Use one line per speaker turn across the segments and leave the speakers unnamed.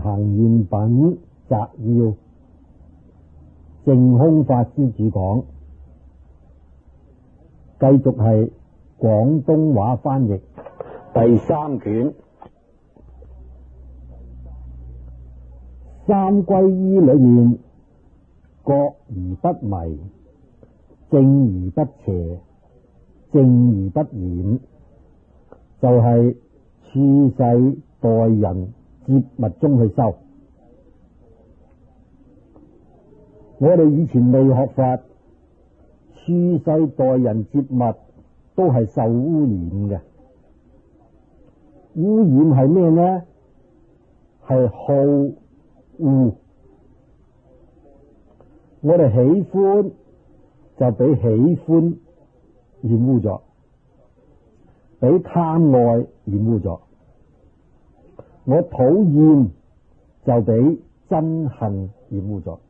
行願品摘要，淨空法師主講，繼續係廣東話翻譯第三卷。三歸依裏面，覺而不迷，正而不邪，正而不染，就係處世待人接物中去修。我哋以前未學法，處世待人接物都係受污染嘅。污染係咩呢？係好惡。我哋喜歡就俾喜歡染污咗，俾貪愛染污咗。我討厭就俾憎恨染污咗。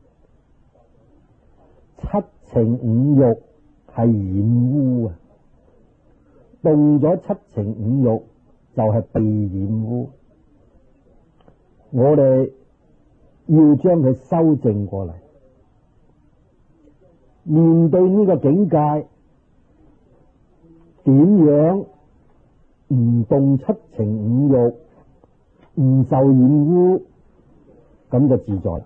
七情五欲係染污啊！動咗七情五欲就係被染污。我哋要將佢修正過嚟，面對呢個境界，點樣唔動七情五欲，唔受染污，咁就自在，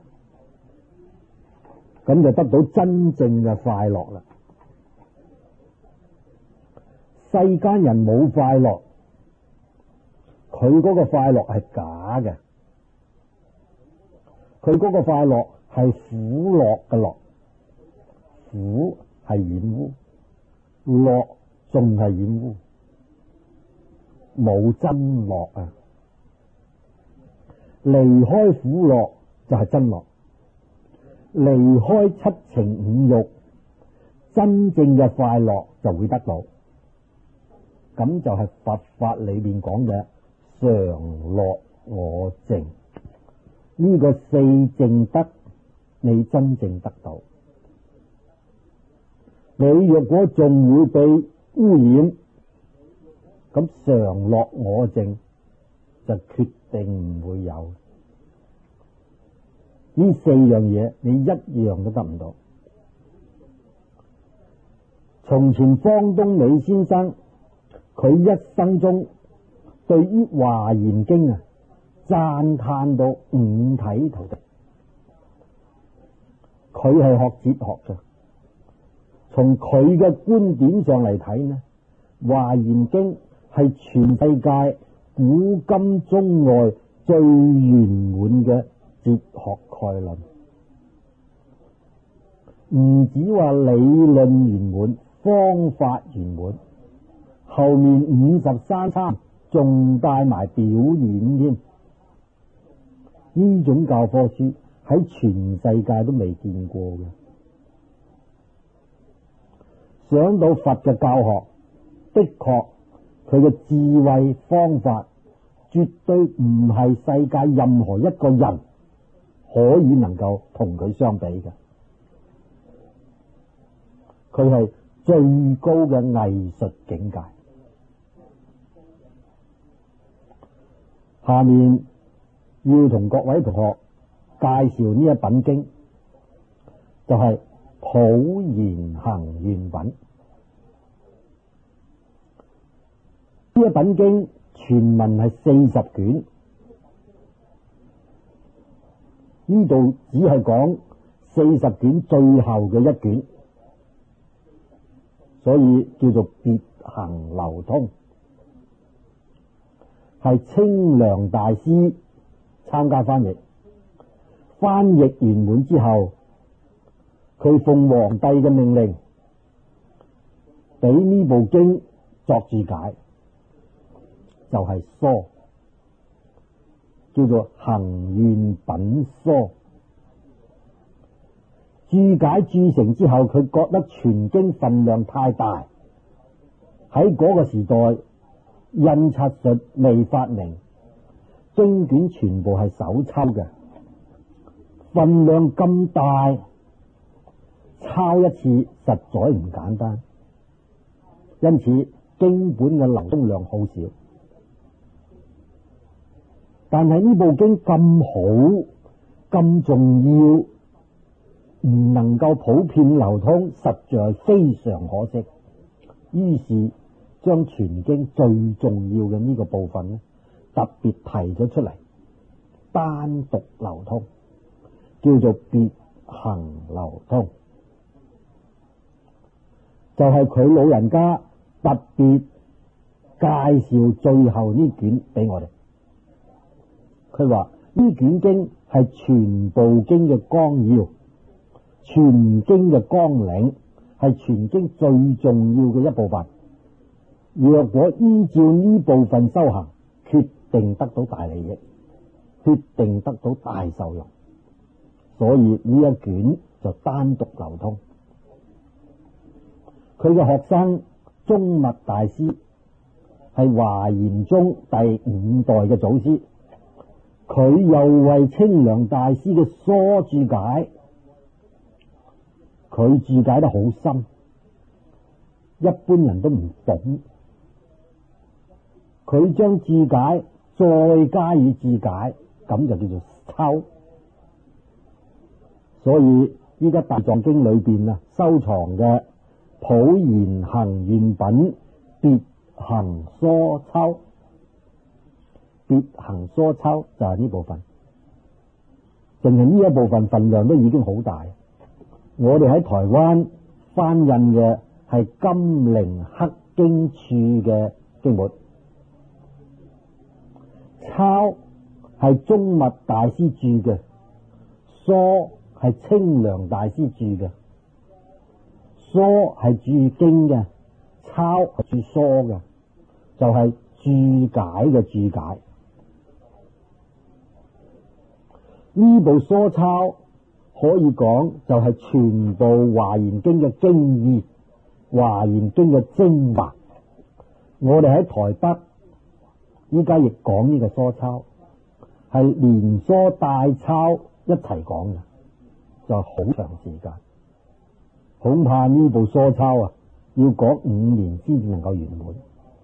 咁就得到真正嘅快樂啦。世間人冇快樂，佢嗰個快樂係假嘅，佢嗰個快樂係苦樂嘅樂，苦係染污，樂仲係染污，冇真樂啊！離開苦樂就係真樂，離開七情五欲，真正嘅快樂就會得到。咁就係佛法裏面講嘅常樂我淨，呢個四淨德你真正得到。你若果仲會被污染，咁常樂我淨就決定唔會有。呢四樣嘢你一樣都得唔到。從前方東美先生佢一生中對於華嚴經啊讚嘆到五體投地。佢係學哲學嘅，從佢嘅觀點上嚟睇呢，華嚴經係全世界古今中外最圓滿嘅哲學概論，唔止話理論圓滿，方法圓滿，後面53參仲帶埋表演添。呢種教科書喺全世界都未見過嘅。想到佛嘅教學，的確佢嘅智慧方法絕對唔係世界任何一個人可以能夠同佢相比嘅。佢係最高嘅藝術境界。下面要同各位同學介紹呢一品經，就係普賢行願品。呢一品經全文係40卷，呢度只係講40卷最後嘅一卷，所以叫做別行流通。係清涼大師參加翻譯，翻譯圓滿之後，佢奉皇帝嘅命令，俾呢部經作注解，就係疏，叫做行願品疏。注解注成之後，佢覺得全經分量太大，喺嗰個時代印刷術未發明，經卷全部係手抽嘅，分量咁大，抄一次實在唔簡單，因此經本嘅流通量好少。 但係呢部經咁好咁重要，唔能夠普遍流通，實在非常可惜。於是將全經最重要嘅呢個部分呢，特別提咗出嚟，單獨流通，叫做別行流通。就係佢老人家特別介紹最後呢卷俾我哋。佢話呢卷經係全部經嘅綱要，全經嘅綱領，係全經最重要嘅一部分。若果依照呢部分修行，決定得到大利益，決定得到大受用。所以呢一卷就單獨流通。佢嘅學生宗密大師係華嚴宗第5代嘅祖師，佢又為清涼大師嘅疏注解，佢注解得好深，一般人都唔懂。佢將注解再加以注解，咁就叫做抽。所以依家大藏經裏邊啊，收藏嘅普賢行願品別行疏抽，別行疏抽就係呢部分，淨係呢一部分份量都已經好大。我哋喺台灣翻印嘅係金陵黑經處嘅經本，抄係宗密大師注嘅，疏係清涼大師注嘅。疏係注經嘅，抄係注疏嘅，就係注解嘅注解。呢部疏抄可以講就係全部華嚴經嘅經義，華嚴經嘅精華。我哋喺台北依家亦講呢個疏抄，係連疏帶抄一齊講嘅，就好長時間。恐怕呢部疏抄啊，要講5年先至能夠圓滿。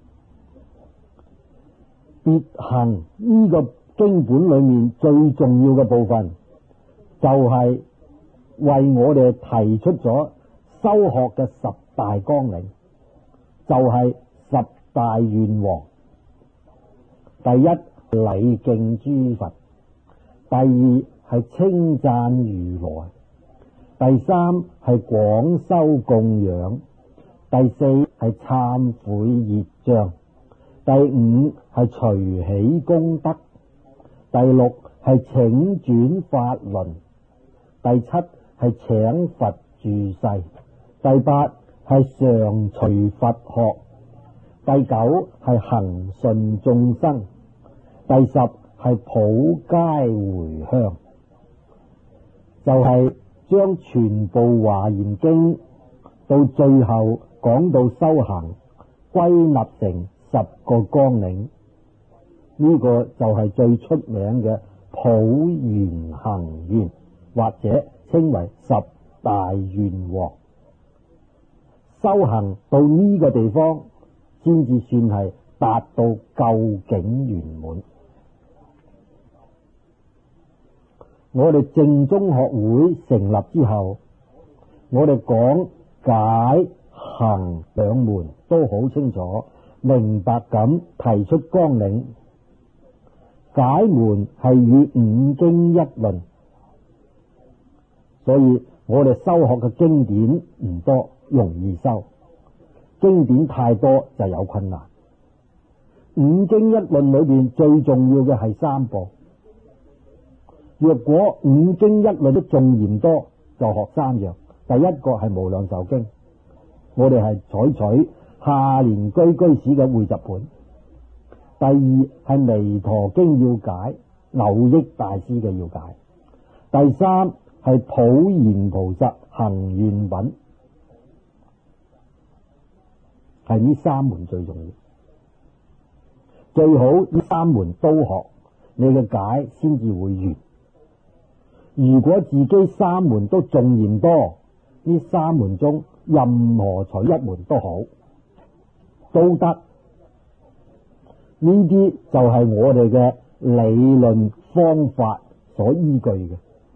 別行呢個經本裏面最重要嘅部分，就係為我哋提出咗修學嘅10大綱領，就係10大願王。第一，禮敬諸佛；第二係稱讚如來；第三係廣修供養；第四係懺悔業障；第五係隨喜功德；第六係請轉法輪；第七係請佛住世；第八係常隨佛學；第九係恒順眾生；第十係普皆回向。就係將全部華嚴經到最後講到修行，歸納成10個綱領。呢個就係最出名嘅普賢行願，或者稱為10大願王。修行到呢個地方，先至算係達到究竟圓滿。我哋正宗學會成立之後，我哋講解行兩門都好清楚明白咁提出綱領。解門係與5經一論，所以我哋修學嘅經典唔多，容易修；經典太多就有困難。5經一論裏邊最重要嘅係3部。若果5經一論都仲嫌多，就學3樣。第一個係無量壽經，我哋係採取下蓮居居士嘅匯集本。第二係彌陀經要解，蕅益大師嘅要解。第三係普賢菩薩行願品，係呢3門最重要。最好呢3門都學，你嘅解先至會圓。如果自己3門都仲嫌多，呢3門中任何取一門都好，都得。呢啲就係我哋嘅理論方法所依據嘅。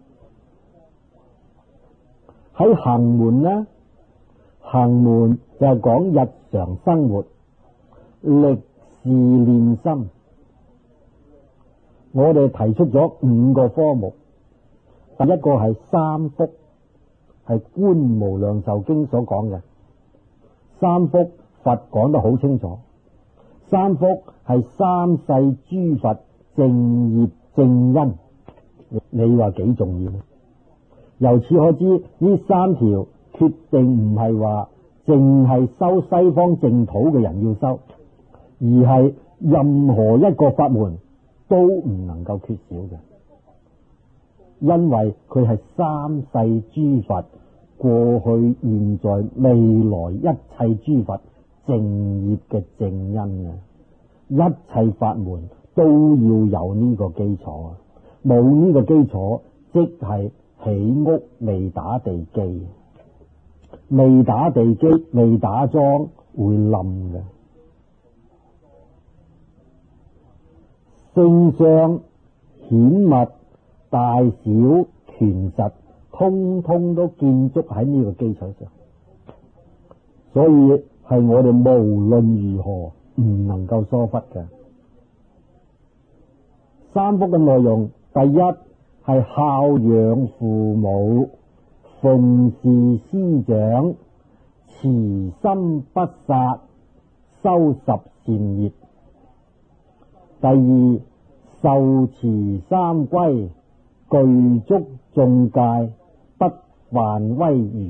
喺行門呢，行門就係講日常生活、歷事練心。我哋提出咗5個科目，第一個係三福，係《觀無量壽經》所講嘅三福，佛講得好清楚。三福係三世諸佛正業正因，你話幾重要？由此可知，呢3條決定唔係話淨係修西方淨土嘅人要修，而係任何一個法門都唔能夠缺少嘅，因為佢係三世諸佛過去、現在、未來一切諸佛正業嘅正因啊！一切法門都要有呢個基礎啊！冇呢個基礎，即係起屋未打地基，未打地基、未打樁會冧嘅。聖相顯密大小權實，通通都建築喺呢個基礎上，所以係我哋無論如何唔能夠疏忽嘅。三福嘅內容，第一係孝養父母，奉事師長，慈心不殺，修十善業。第二，受持三歸，具足眾戒，不犯威儀。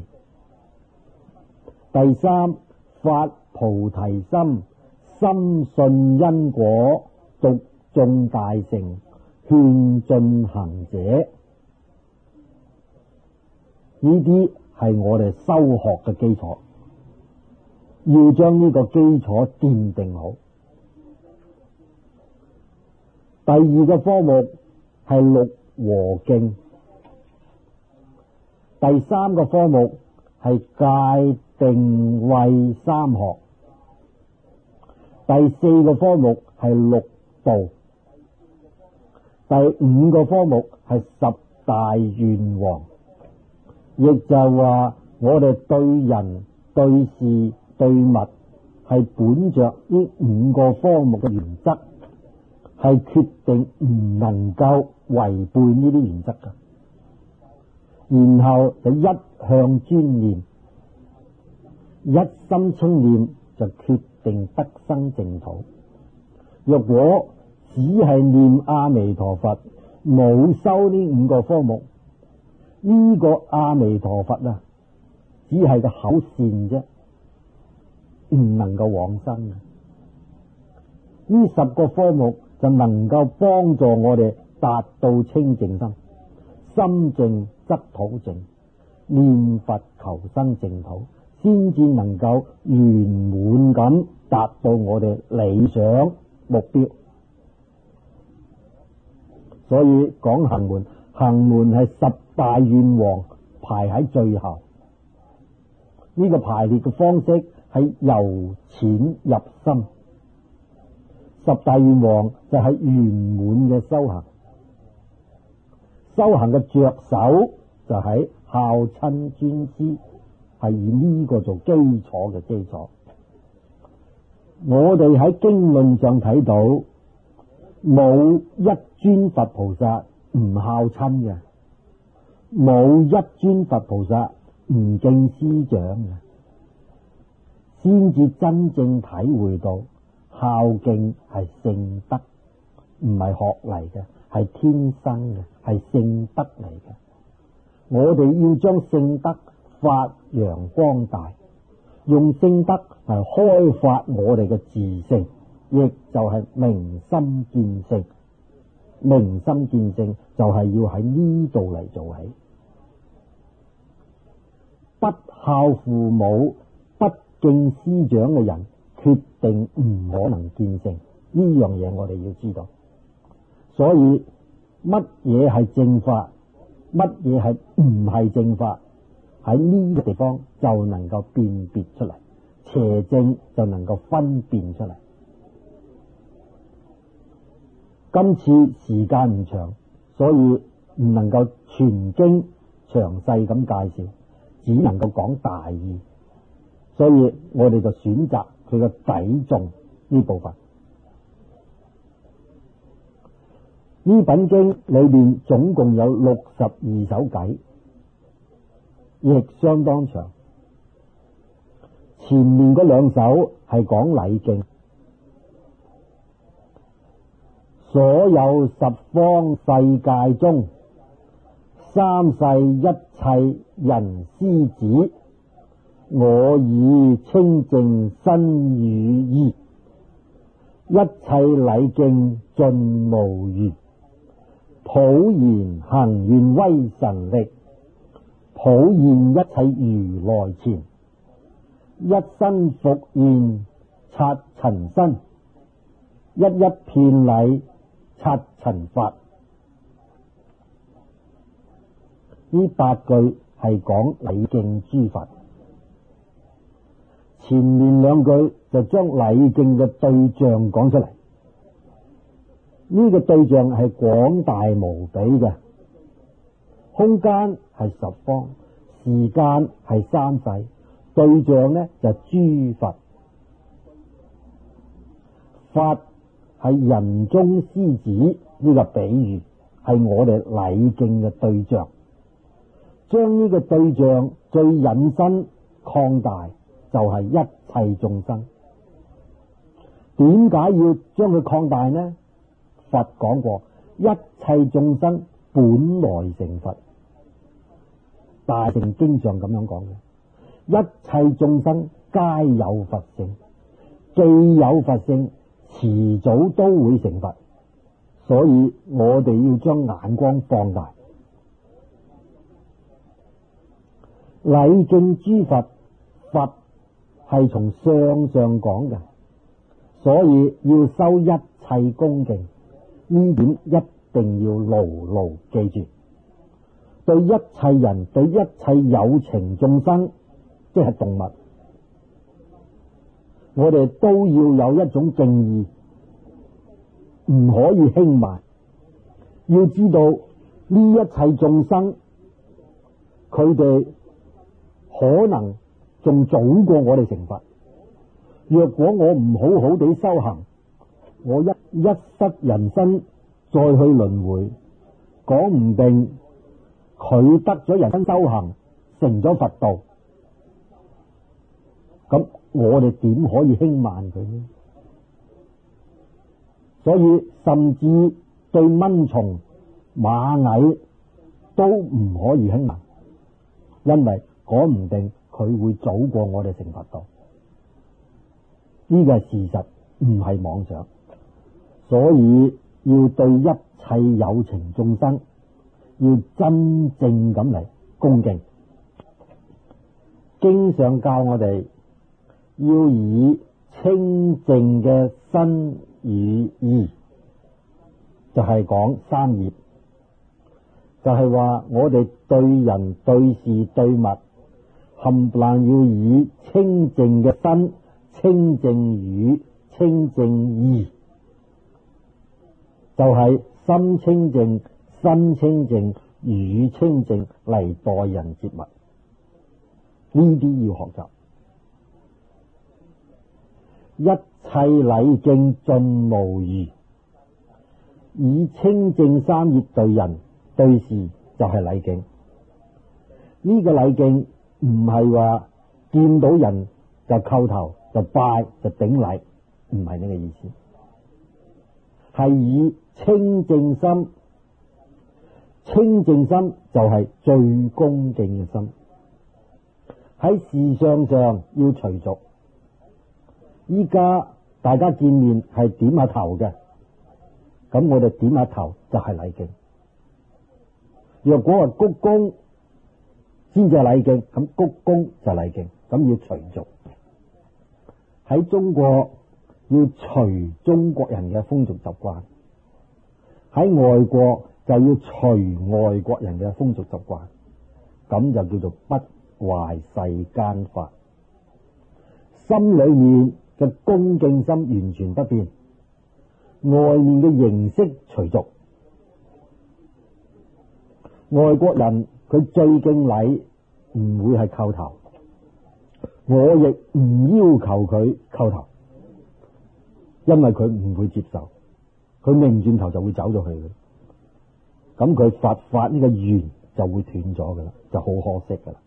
第三，發菩提心，深信因果，讀眾大乘，勸進行者。呢啲係我哋修學嘅基礎，要將呢個基礎奠定好。第二個科目係六和敬，第三個科目係戒定慧三學，第四個科目係六度，第五個科目係十大願王。亦就係話我哋對人、對事、對物係本着呢5個科目嘅原則，係決定唔能夠違背呢啲原則㗎。然後就一向專念，一心清念，就決定得生淨土。若果只係念阿彌陀佛，冇修呢5個科目，呢個阿彌陀佛啊，只係個口善啫，唔能夠往生嘅。呢10個科目就能夠幫助我哋達到清淨心，心淨則土淨，念佛求生淨土，先至能夠圓滿咁達到我哋理想目標。所以講行門，行門係10大願王排喺最後。呢個排列嘅方式係由淺入深。10大願王就係圓滿嘅修行，修行嘅着手就喺孝親尊師，係以呢個做基礎嘅基礎。我哋喺經論上睇到，冇一尊佛菩薩唔孝親嘅，冇一尊佛菩薩唔敬師長嘅，先至真正體會到孝敬係聖德，唔係學嚟嘅，係天生嘅，係聖德嚟嘅。我哋要將聖德發揚光大，用聖德嚟開發我哋嘅自性，亦就係明心見性。明心見性就係要喺呢度嚟做起。不孝父母、不敬師長嘅人，決定唔可能見性。呢樣嘢我哋要知道。所以乜嘢係正法，乜嘢係唔係正法，喺呢個地方就能夠辨別出嚟，邪正就能夠分辨出嚟。 今次時間唔長，所以唔能夠全經詳細咁介紹，只能夠講大意，所以我哋就選擇佢嘅偈頌呢部分。呢品經裏面總共有62首偈，亦相當長。前面嗰2首係講禮敬，所有十方世界中，三世一切人師子，我以清淨身語意，一切禮敬盡無餘，普賢行願威神力，普現一切如來前，一身復現剎塵身，一一遍禮剎塵法。呢8句係講禮敬諸佛，前面2句就將禮敬嘅對象講出嚟。呢個對象係廣大無比嘅，空間係十方，時間係三世，對象呢就諸佛。法係人中獅子，呢個比喻係我哋禮敬嘅對象，將呢個對象最引申擴大，就係一切眾生。點解要將佢擴大呢？佛講過，一切眾生本來成佛，大乘經上咁樣講嘅。一切眾生皆有佛性，既有佛性，遲早都會成佛，所以我哋要將眼光放大，禮敬諸佛。佛係從相上講嘅，所以要修一切恭敬。呢點一定要牢牢記住，對一切人，對一切有情眾生，即係動物，我哋都要有一種敬意，唔可以輕慢。要知道呢一切眾生，佢哋可能仲早過我哋成佛。若果我唔好好地修行，我一失人身再去輪迴，講唔定佢得咗人身修行，成咗佛道，咁我哋點可以輕慢佢呢？所以甚至對蚊蟲、螞蟻都唔可以輕慢，因為講唔定佢會早過我哋成佛道，呢個係事實，唔係妄想。所以要對一切有情眾生，要真正咁嚟恭敬。經上教我哋要以清淨嘅身語意，就係講三業，就係話我哋對人對事對物，冚唪唥要以清淨嘅身、清淨語、清淨意，就係心清淨、身清淨、語清淨嚟待人接物，呢啲要學習。一切禮敬盡無餘，以清淨三業對人對事就係禮敬。呢個禮敬唔係話見到人就叩頭就拜就頂禮，唔係呢個意思，係以清淨心，清淨心就係最恭敬嘅心。喺事相上要隨俗，依家大家見面係點下頭嘅，咁我哋點下頭就係禮敬。若果係鞠躬先至係禮敬，咁鞠躬就係禮敬，咁要隨俗。喺中國要隨中國人嘅風俗習慣，喺外國就要隨外國人嘅風俗習慣，咁就叫做不壞世間法。心裏面嘅恭敬心完全不變， 外面嘅形式隨俗。外國人佢最敬禮唔會係叩頭，我亦唔要求佢叩頭，因為佢唔會接受，佢擰轉頭就會走咗去嘅。咁佢佛法呢個緣就會斷咗噶啦，就好可惜噶啦。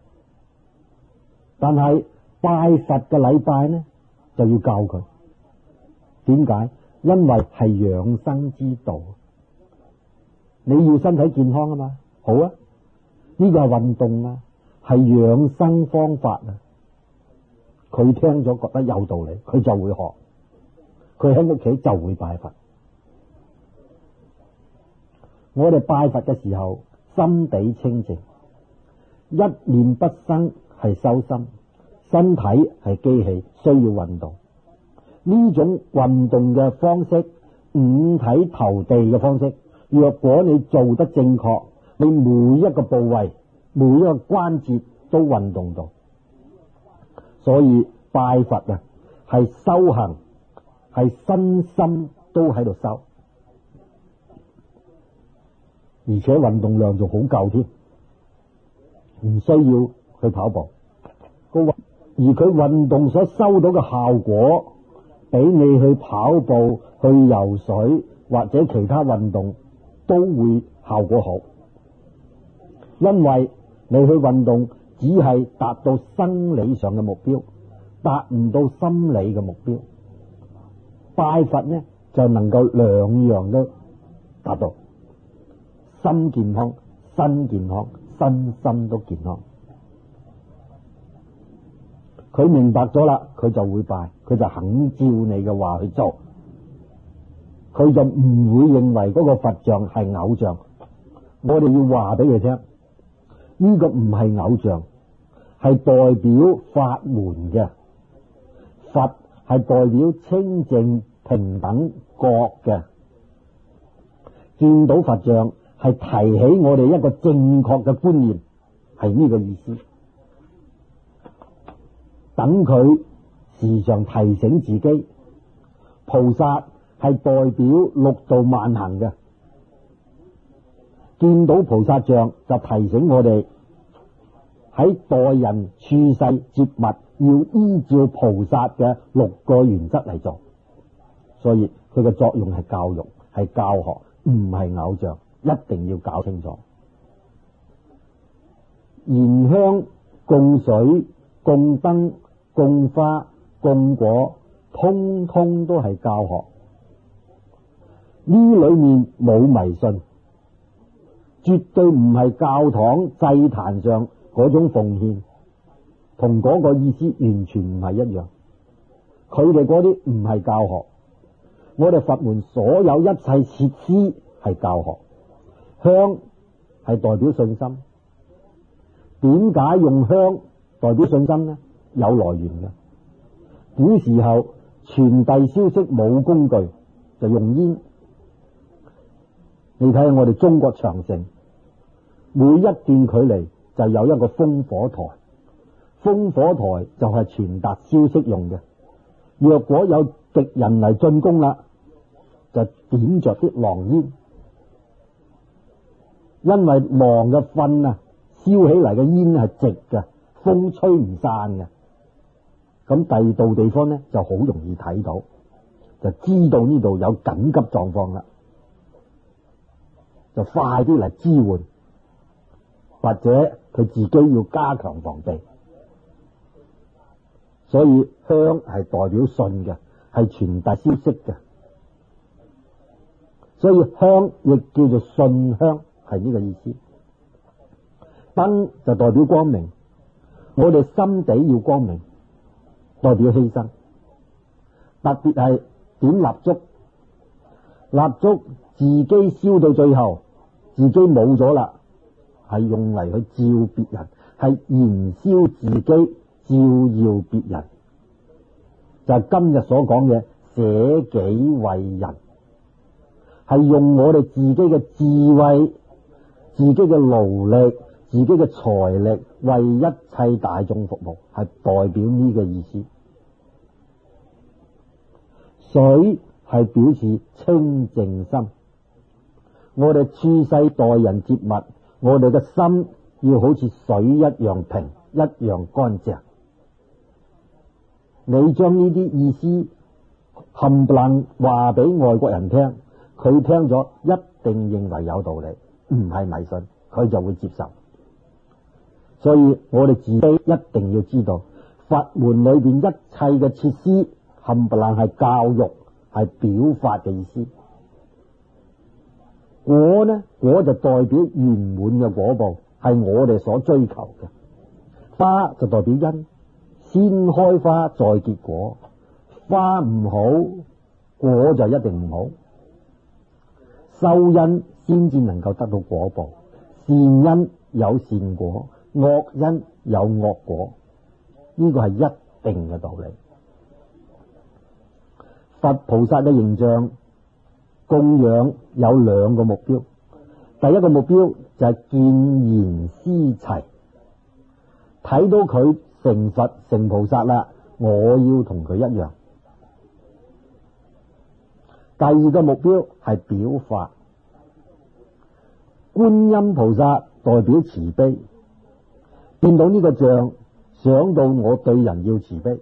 但係拜佛嘅禮拜呢，就要教佢。點解？因為係養生之道，你要身體健康啊嘛。好啊，呢個係運動啊，係養生方法啊。佢聽咗覺得有道理，佢就會學，佢喺屋企就會拜佛。我哋拜佛嘅時候，心地清淨，一念不生係修心，身體係機器，需要運動。呢種運動嘅方式，五體投地嘅方式，若果你做得正確，你每一個部位、每一個關節都運動到。所以拜佛啊，係修行，係身心都喺度修，而且運動量仲好夠添，唔需要去跑步。而佢運動所收到嘅效果，比你去跑步、去游水或者其他運動都會效果好。因為你去運動只係達到生理上嘅目標，達唔到心理嘅目標。拜佛呢就能夠兩樣都達到，心健康、身健康、身心都健康。佢明白咗啦，佢就會拜，佢就肯照你嘅話去做，佢就唔會認為嗰個佛像係偶像。我哋要話俾佢聽，呢個唔係偶像，係代表法門嘅。佛係代表清淨平等覺嘅。見到佛像係提起我哋一個正確嘅觀念，係呢個意思。等佢時常提醒自己，菩薩係代表六度萬行嘅。見到菩薩像就提醒我哋喺待人處世接物要依照菩薩嘅六個原則嚟做。所以佢嘅作用係教育，係教學，唔係偶像，一定要搞清楚。燃香、供水、供燈、供花、供果，通通都係教學。呢裏面冇迷信，絕對唔係教堂祭壇上嗰種奉獻，同嗰個意思完全唔係一樣。佢哋嗰啲唔係教學，我哋佛門所有一切設施係教學。香係代表信心，點解用香代表信心呢？有來源嘅。古時候傳遞消息冇工具，就用煙。你睇下我哋中國長城，每一段距離就有一個烽火台，烽火台就係傳達消息用嘅。若果有敵人嚟進攻啦，就點着啲狼煙，因為狼嘅糞啊，燒起嚟嘅煙係直嘅，風吹唔散嘅。咁第二度地方呢就好容易睇到，就知道呢度有緊急狀況啦，就快啲嚟支援，或者佢自己要加強防備。所以香係代表信嘅，係傳達消息嘅。所以香亦叫做信香，係呢個意思。燈就代表光明，我哋心地要光明，代表犧牲。特別係點蠟燭，蠟燭自己燒到最後，自己冇咗啦，係用嚟去照別人，係燃燒自己，照耀別人，就係今日所講嘅捨己為人，係用我哋自己嘅智慧、自己嘅勞力、自己嘅財力為一切大眾服務，係代表呢個意思。水係表示清淨心。我哋處世待人接物，我哋嘅心要好似水一樣平，一樣乾淨。你將呢啲意思冚唪唥話俾外國人聽，佢聽咗一定認為有道理，唔係迷信，佢就會接受。所以我哋自己一定要知道，佛門裏邊一切嘅設施冚唪唥係教育，係表法嘅意思。果呢，果就代表圓滿嘅果報，係我哋所追求嘅。花就代表因，先開花再結果。花唔好，果就一定唔好。修因先至能夠得到果報，善因有善果，惡因有惡果，呢個係一定嘅道理。佛菩薩嘅形象供養有兩個目標，第一個目標就係見賢思齊，睇到佢成佛成菩薩啦，我要同佢一樣。第二個目標係表法，觀音菩薩代表慈悲，見到呢個像，想到我對人要慈悲。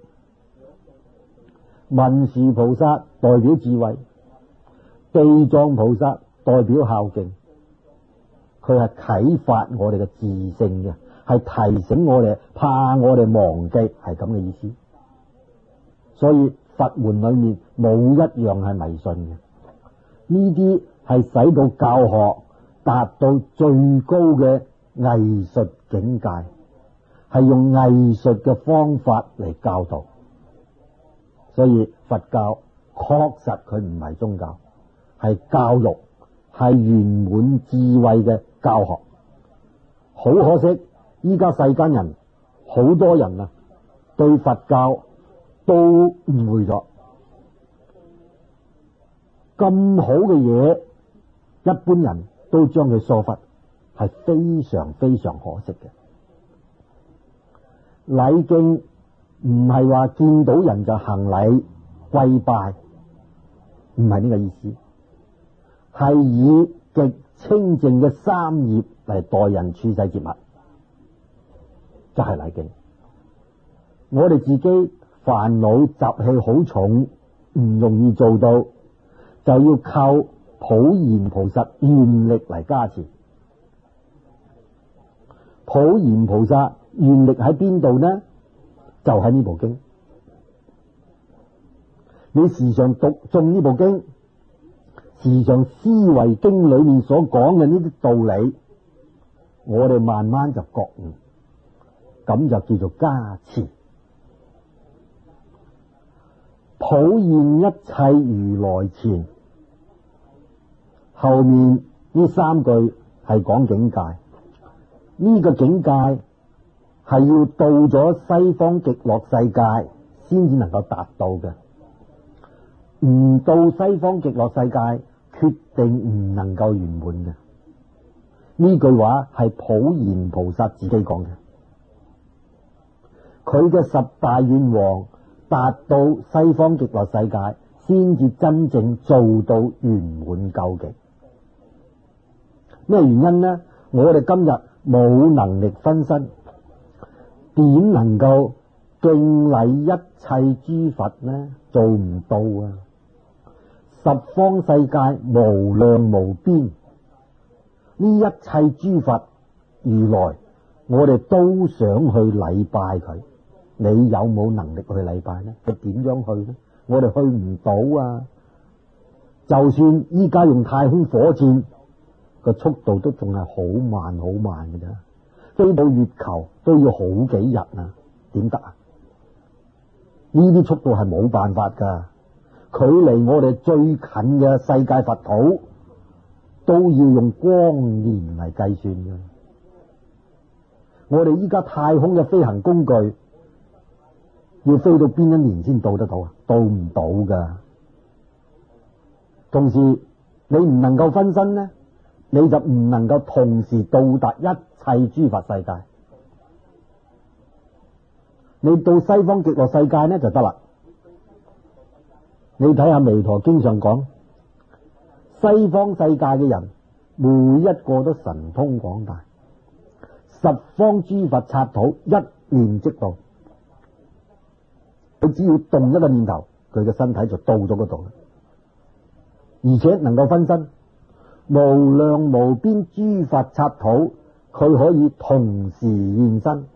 文殊菩薩代表智慧，地藏菩薩代表孝敬，佢係啟發我哋嘅自性嘅，係提醒我哋，怕我哋忘記，係咁嘅意思。所以佛門裏面冇一樣係迷信嘅，呢啲係使到教學達到最高嘅藝術境界，係用藝術嘅方法嚟教導。所以佛教確實佢唔係宗教，係教育，係圓滿智慧嘅教學。好可惜，依家世間人好多人啊，對佛教都誤會咗。咁好嘅嘢，一般人都將佢疏忽，係非常非常可惜嘅。禮敬唔係話見到人就行禮跪拜，唔係呢個意思，係以極清淨嘅三業嚟待人處世接物，就係禮敬。我哋自己煩惱習氣好重，唔容易做到，就要靠普賢菩薩願力嚟加持。普賢菩薩願力喺邊度呢？就喺呢部經。你時常讀誦呢部經，時常思維經裏面所講嘅呢啲道理，我哋慢慢就覺悟，咁就叫做加持。普現一切如來前，後面呢三句係講境界，呢個境界係要到咗西方極樂世界先至能夠達到嘅，唔到西方極樂世界決定唔能夠圓滿嘅。呢句話係普賢菩薩自己講嘅，佢嘅十大願王達到西方極樂世界先至真正做到圓滿究竟。咩原因呢？我哋今日冇能力分身，點能夠敬禮一切諸佛呢？做唔到啊！十方世界無量無邊，呢一切諸佛如來，我哋都想去禮拜佢。你有冇能力去禮拜呢？佢點樣去呢？我哋去唔到啊！就算依家用太空火箭，個速度都仲係好慢好慢嘅啫，飛到月球都要好幾日啊！點得啊？呢啲速度係冇辦法噶，距離我哋最近嘅世界佛土都要用光年嚟計算嘅。我哋依家太空嘅飛行工具要飛到邊一年先到得到啊？到唔到噶。同時你唔能夠分身呢，你就唔能夠同時到達一切諸佛世界。你到西方極樂世界呢就得啦，你你睇下彌陀經上講，西方世界嘅人每一個都神通廣大，十方諸佛剎土一念即到，佢只要動一個念頭，佢嘅身體就到咗嗰度啦，而且能夠分身，無量無邊諸佛剎土，佢可以同時現身。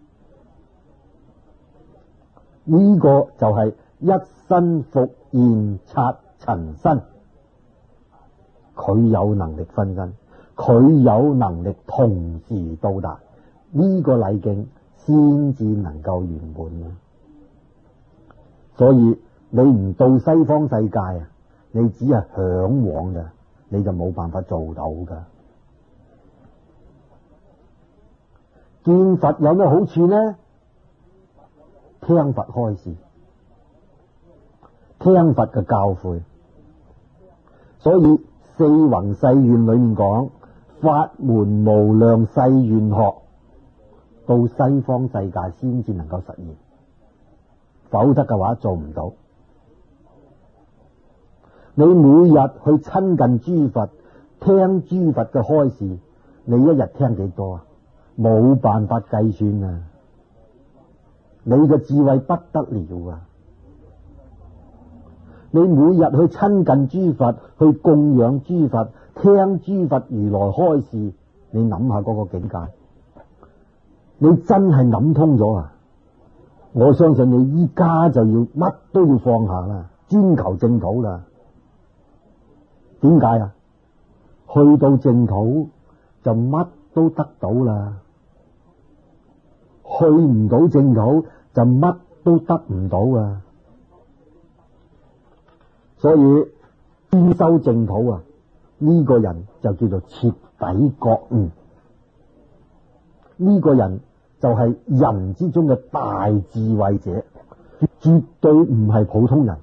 呢個就係一身復現剎塵身，佢有能力分身，佢有能力同時到達，呢個禮敬先至能夠圓滿啊！所以你唔到西方世界啊，你只係向往嘅，你就冇辦法做到噶。見佛有咩好處呢？聽佛開示，聽佛嘅教誨。所以四弘誓願裏面講，法門無量誓願學，到西方世界先至能夠實現，否則嘅話做唔到。你每日去親近諸佛，聽諸佛嘅開示，你一日聽幾多啊？冇辦法計算啊！你嘅智慧不得了啊！你每日去親近諸佛，去供養諸佛，聽諸佛如來開示，你諗下嗰個境界，你真係諗通咗啊！我相信你依家就要乜都要放下啦，專求淨土啦。點解啊？去到淨土就乜都得到啦，去唔到淨土就乜都得唔到啊！所以先修淨土啊，呢個人就叫做徹底覺悟，呢個人就係人之中嘅大智慧者，絕對唔係普通人。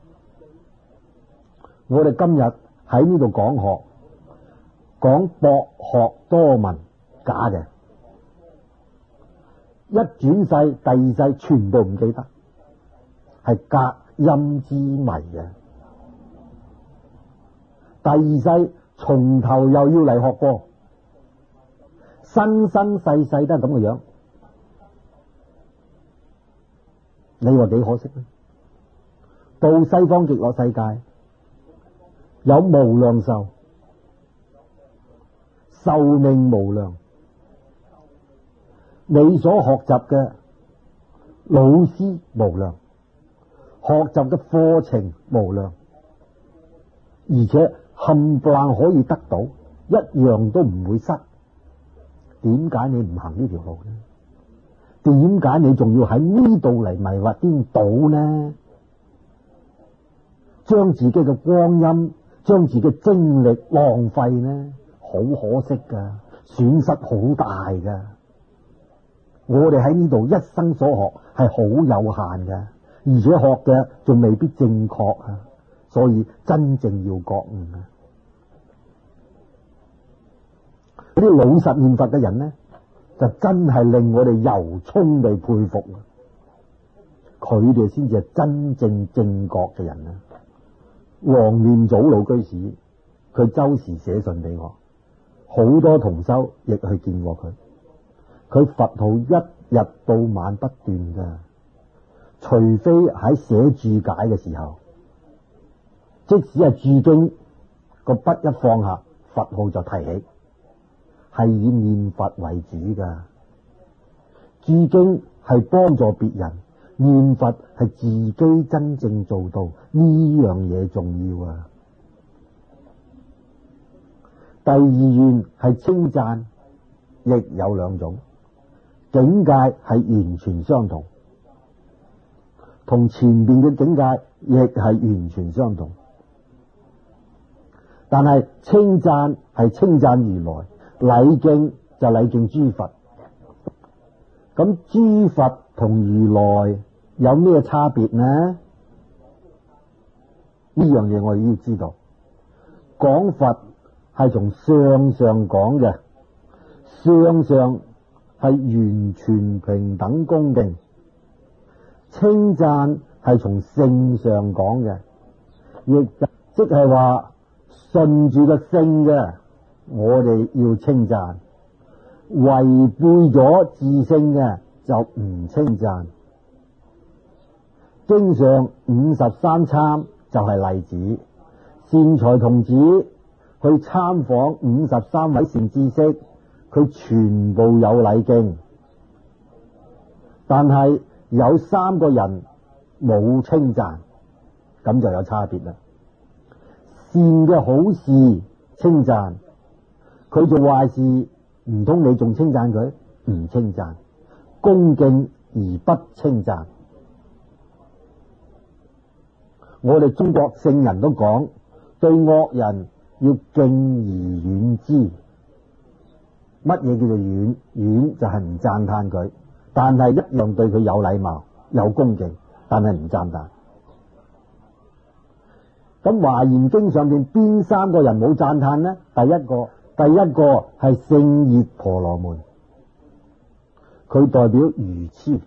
我哋今日喺呢度講學，講博學多聞，假嘅，一轉世第二世全部唔記得，係隔陰之謎嘅。第二世從頭又要嚟學過，生生世世都係咁嘅樣，你話幾可惜呢？到西方極樂世界有無量壽，壽命無量，你所學習嘅老師無量，學習嘅課程無量，而且冚唪唥可以得到，一樣都唔會失。點解你唔行呢條路呢？點解你仲要喺呢度嚟迷惑顛倒呢？將自己嘅光陰，將自己嘅精力浪費呢？好可惜噶，損失好大噶。我哋喺呢度一生所學係好有限嘅，而且學嘅仲未必正確啊！所以真正要覺悟啊！呢啲老實念佛嘅人呢，就真係令我哋由衷地佩服啊！佢哋先至係真正正覺嘅人啊！黃念祖老居士，佢周時寫信俾我，好多同修亦去見過佢。佢佛號一日到晚不斷噶，除非喺寫注解嘅時候，即使係注經個筆一放下，佛號就提起，係以念佛為主噶。注經係幫助別人，念佛係自己真正做到，呢樣嘢重要啊！第二願係稱讚，亦有兩種。境界係完全相同，同前邊嘅境界亦係完全相同，但係稱讚係稱讚如來，禮敬就禮敬諸佛。咁諸佛同如來有咩差別呢？呢樣嘢我哋要知道。講佛係從相上講嘅，相上係完全平等公敬，稱讚係從性上講嘅， 亦即係話順住個性嘅，我哋要稱讚；違背咗自性嘅就唔稱讚。經上53參就係例子，善財童子去參訪53位善知識，佢全部有禮敬，但係有3個人冇稱讚，咁就有差別啦。善嘅好事稱讚，佢做壞事唔通你仲稱讚佢？唔稱讚，恭敬而不稱讚。我哋中國聖人都講，對惡人要敬而遠之。乜嘢叫做遠？遠就係唔讚嘆佢，但係一樣對佢有禮貌、有恭敬，但係唔讚嘆。咁華嚴經上邊邊3個人冇讚嘆呢？第一個係勝熱婆羅門，佢代表愚痴。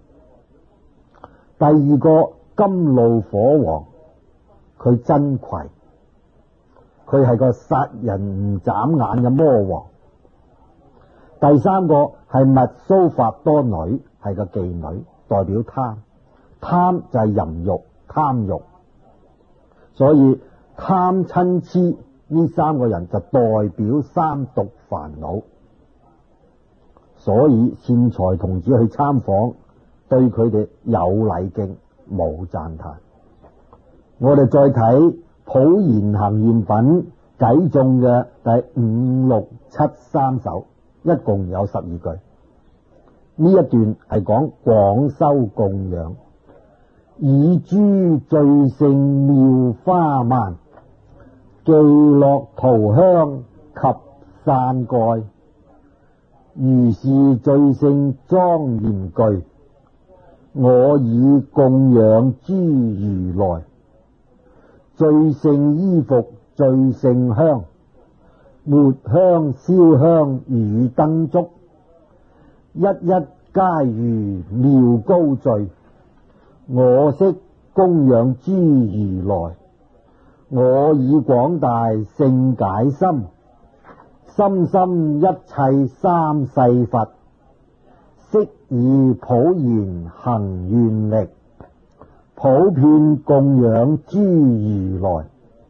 第二個甘露火王，佢真攰，佢係個殺人唔眨眼嘅魔王。第3個係密蘇法多女，係個妓女，代表貪。貪就係淫欲、貪欲，所以貪嗔癡呢3個人就代表3毒煩惱。所以善財童子去參訪，對佢哋有禮敬，冇讚嘆。我哋再睇普賢行願品偈頌嘅第5、6、7、3首，一共有12句。呢一段係講廣修供養，以諸最勝妙花鬘，伎樂塗香及散蓋，如是最勝莊嚴具，我以供養諸如來。最勝衣服最勝香，末香燒香與燈燭，一一皆如妙高聚。我悉供養諸如來，我以廣大勝解心，深深一切三世佛，悉以普賢行願力，普遍供養諸如來。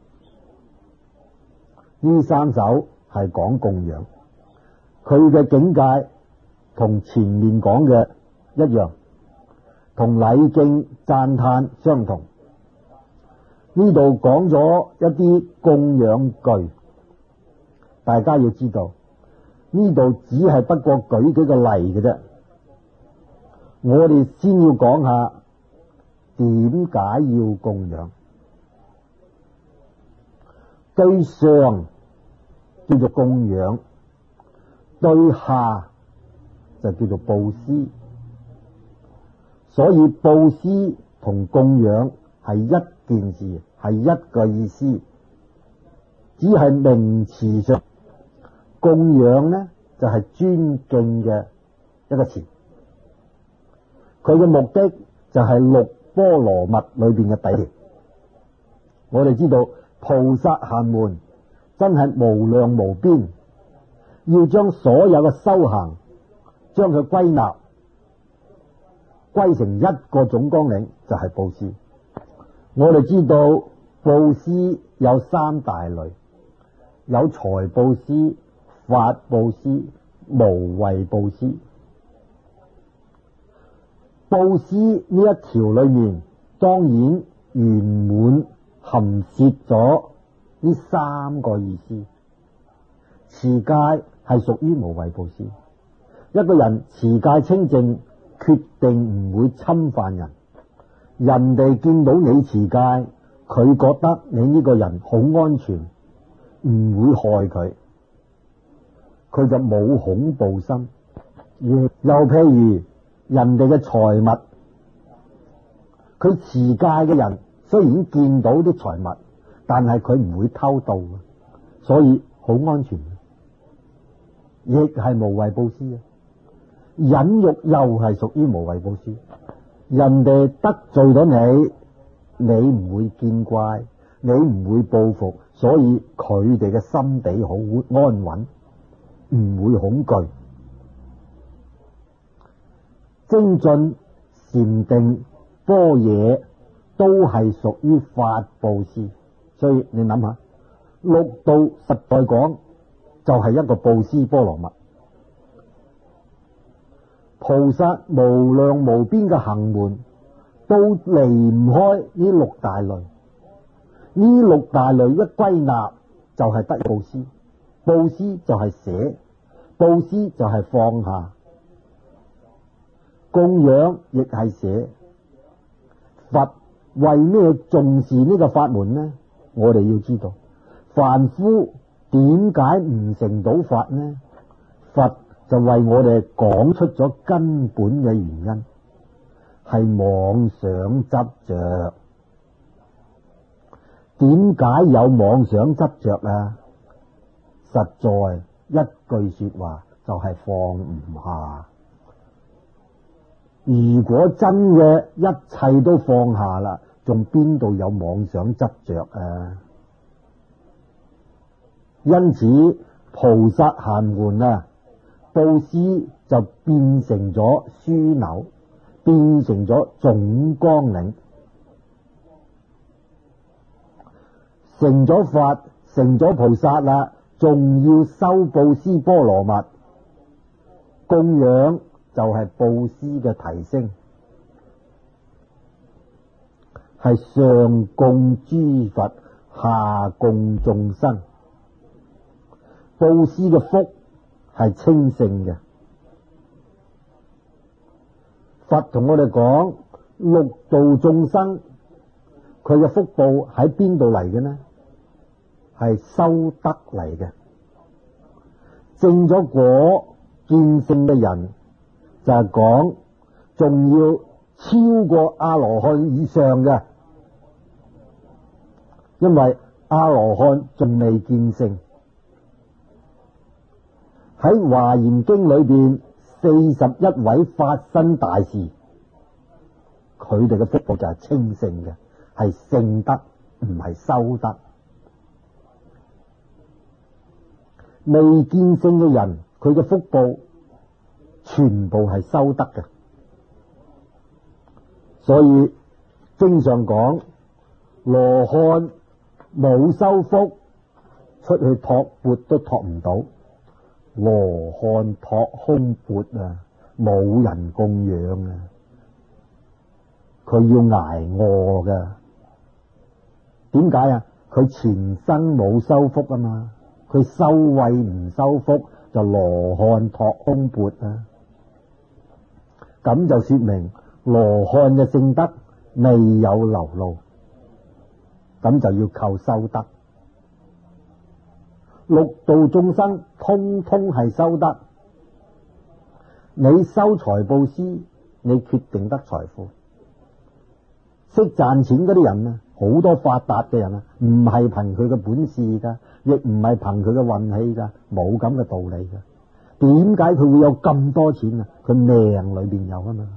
呢3首係講供養，佢嘅境界同前面講嘅一樣，同禮敬讚嘆相同。呢度講咗一啲供養具，大家要知道，呢度只係不過舉幾個例嘅啫。我哋先要講下點解要供養。對上叫做供養，對下就叫做布施。所以布施同供養係一件事，係一個意思，只係名詞上。供養呢就係尊敬嘅一個詞，佢嘅目的就係六波羅蜜裏邊嘅第一條。我哋知道菩薩行門真係無量無邊，要將所有嘅修行將佢歸成一個總綱領，就係布施。我哋知道布施有3大類，有財布施、法布施、無畏布施。布施呢一條裏面，當然圓滿含攝咗呢3個意思。持戒係屬於無畏布施，一個人持戒清淨，決定唔會侵犯人。人哋見到你持戒，佢覺得你呢個人好安全，唔會害佢，佢就冇恐怖心。又譬如人哋嘅財物，佢持戒嘅人雖然見到啲財物，但係佢唔會偷盜，所以好安全，亦係無畏布施啊。忍辱又係屬於無畏布施。人哋得罪咗你，你唔會見怪， 你唔會報復，所以佢哋嘅心地好安穩，唔會恐懼。精進、禪定、般若都係屬於法布施，所以你諗下，六度實在講就係一個布施波羅蜜。菩薩無量無邊嘅行門都離唔開呢六大類，呢六大類一歸納就係得布施，布施就係捨，布施就係放下，供養亦係捨。佛為咩重視呢個法門呢？我哋要知道，凡夫點解唔成到法呢？佛就為我哋講出咗根本嘅原因，係妄想執着。點解有妄想執着啊？實在一句說話就係放唔下。如果真嘅一切都放下啦，仲邊度有妄想執着啊？因此菩薩行門啊，布施就變成咗樞紐，變成咗總綱領。成咗法，成咗菩薩啦，仲要修布施波羅蜜，供養就係布施嘅提升，係上供諸佛，下供眾生。布施嘅福係清淨嘅。佛同我哋講，六道眾生佢嘅福報喺邊度嚟嘅呢？係修德嚟嘅。證咗果見性嘅人就係講，仲要超過阿羅漢以上嘅，因為阿羅漢仲未見性。喺華嚴經裏邊，41位法身大士，佢哋嘅福報就係清淨嘅，係聖德，唔係修德。未見性嘅人，佢嘅福報全部係修德嘅。所以經常講，羅漢冇修福，出去托缽都托唔到。羅漢托空缽啊，冇人供養啊，佢要挨餓噶。點解啊？佢前生冇修福啊嘛，佢修慧唔修福，就羅漢托空缽啊。咁就說明羅漢嘅聖德未有流露，咁就要靠修德。六道眾生通通係修德。你修財布施，你決定得財富。識賺錢嗰啲人啊，好多發達嘅人啊，唔係憑佢嘅本事噶，亦唔係憑佢嘅運氣噶，冇咁嘅道理噶。點解佢會有咁多錢啊？佢命裏邊有啊嘛。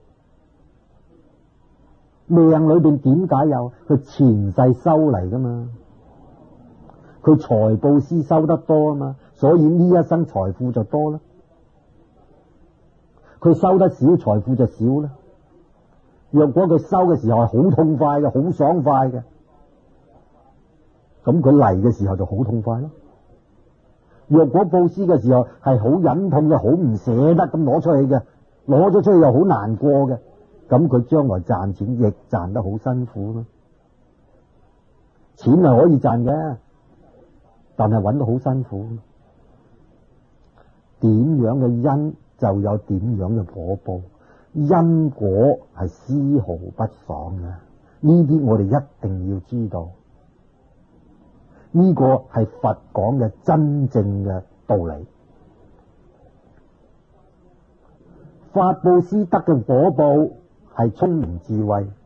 命裏邊點解有？佢前世修嚟噶嘛。佢財布施收得多啊嘛，所以呢一生財富就多啦。佢收得少，財富就少啦。若果佢收嘅時候係好痛快嘅，好爽快嘅，咁佢嚟嘅時候就好痛快咯。若果布施嘅時候係好忍痛嘅，好唔捨得咁攞出去嘅，攞咗出去又好難過嘅，咁佢將來賺錢亦賺得好辛苦咯。錢係可以賺嘅，但係揾到好辛苦。點樣嘅因就有點樣嘅果報，因果係絲毫不爽嘅。呢啲我哋一定要知道，呢個係佛講嘅真正嘅道理。法布施得嘅果報係聰明智慧，